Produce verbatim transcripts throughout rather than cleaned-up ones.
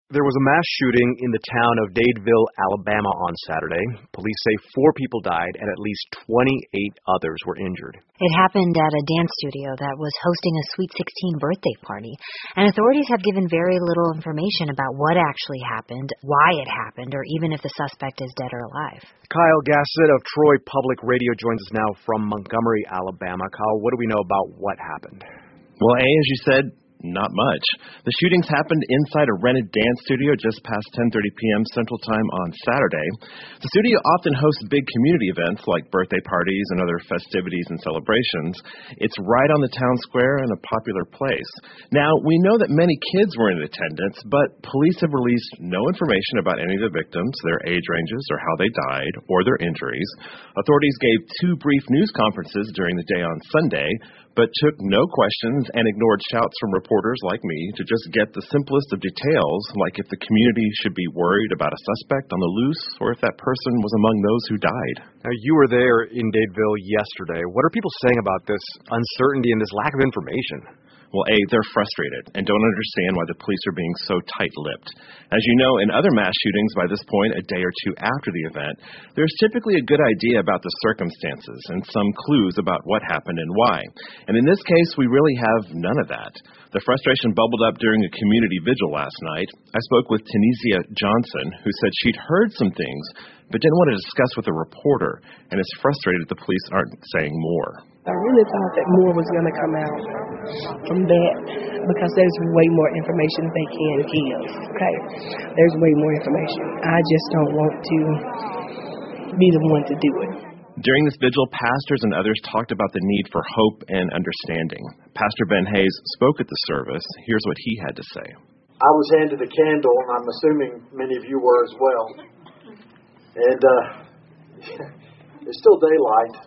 There was a mass shooting in the town of Dadeville, Alabama on Saturday. Police say four people died and at least twenty-eight others were injured. It happened at a dance studio that was hosting a Sweet sixteen birthday party, and authorities have given very little information about what actually happened, why it happened, or even if the suspect is dead or alive. Kyle Gassett of Troy Public Radio joins us now from Montgomery, Alabama. Kyle, what do we know about what happened? Well, A, as you said, not much. The shootings happened inside a rented dance studio just past ten thirty p.m. Central Time on Saturday. The studio often hosts big community events like birthday parties and other festivities and celebrations. It's right on the town square and a popular place. Now, we know that many kids were in attendance, but police have released no information about any of the victims, their age ranges, or how they died, or their injuries. Authorities gave two brief news conferences during the day on Sunday, but took no questions and ignored shouts from reporters like me to just get the simplest of details, like if the community should be worried about a suspect on the loose or if that person was among those who died. Now, you were there in Dadeville yesterday. What are people saying about this uncertainty and this lack of information? Well, A, they're frustrated and don't understand why the police are being so tight-lipped. As you know, in other mass shootings by this point, a day or two after the event, there's typically a good idea about the circumstances and some clues about what happened and why. And in this case, we really have none of that. The frustration bubbled up during a community vigil last night. I spoke with Tanesia Johnson, who said she'd heard some things, but didn't want to discuss with a reporter, and is frustrated the police aren't saying more. I really thought that more was going to come out from that because there's way more information they can give, okay? There's way more information. I just don't want to be the one to do it. During this vigil, pastors and others talked about the need for hope and understanding. Pastor Ben Hayes spoke at the service. Here's what he had to say. I was handed a candle, and I'm assuming many of you were as well. And uh, it's still daylight.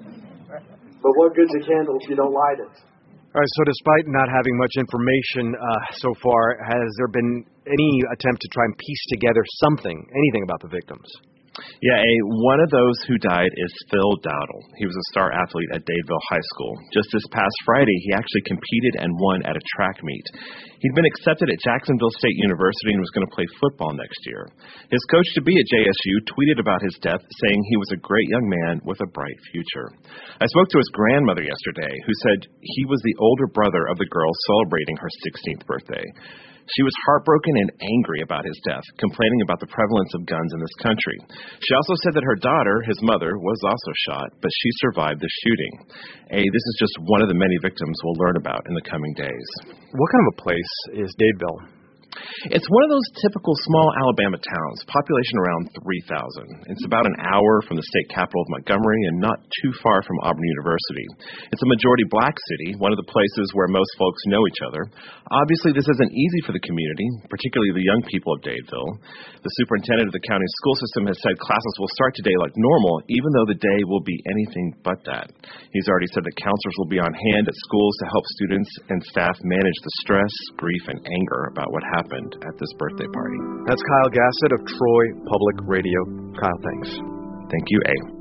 But what good's a candle if you don't light it? All right, so despite not having much information uh, so far, has there been any attempt to try and piece together something, anything about the victims? Yeah, a, one of those who died is Phil Dowdle. He was a star athlete at Dadeville High School. Just this past Friday, he actually competed and won at a track meet. He'd been accepted at Jacksonville State University and was going to play football next year. His coach-to-be at J S U tweeted about his death, saying he was a great young man with a bright future. I spoke to his grandmother yesterday, who said he was the older brother of the girl celebrating her sixteenth birthday. She was heartbroken and angry about his death, complaining about the prevalence of guns in this country. She also said that her daughter, his mother, was also shot, but she survived the shooting. A, this is just one of the many victims we'll learn about in the coming days. What kind of a place is Dadeville? It's one of those typical small Alabama towns, population around three thousand. It's about an hour from the state capital of Montgomery and not too far from Auburn University. It's a majority black city, one of the places where most folks know each other. Obviously, this isn't easy for the community, particularly the young people of Dadeville. The superintendent of the county school system has said classes will start today like normal, even though the day will be anything but that. He's already said that counselors will be on hand at schools to help students and staff manage the stress, grief, and anger about what happened at this birthday party. That's Kyle Gassett of Troy Public Radio. Kyle, thanks. Thank you, A.